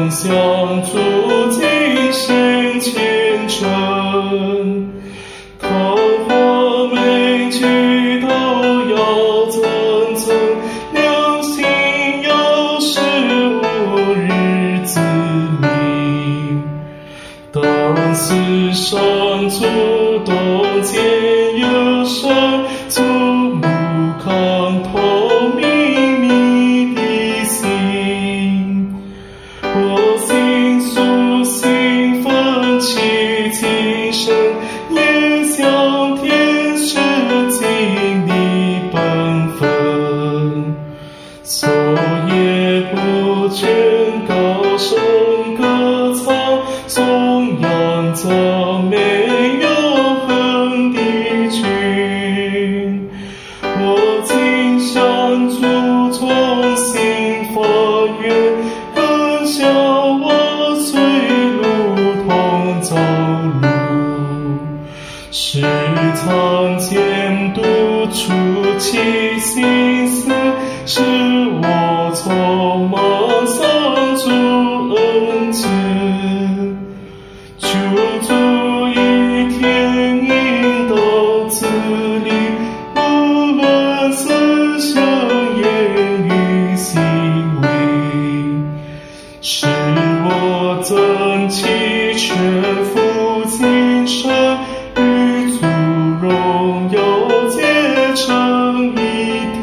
相助，今生虔诚。桃花美句都要尊尊，良心有时无日自明。当时上主洞见有神，祖母康透秘密的心。我心属性奋起精神，也向天使尽力本分。昼夜不倦高声歌唱，颂扬赞美永恒的君。我今向主重新发愿，更向我随路同走路。时常监督出其心思，使我充满上主恩赐。求主一天引导自理，无论思想、言语、行为，使我增其全副精神，与主荣耀结成一体。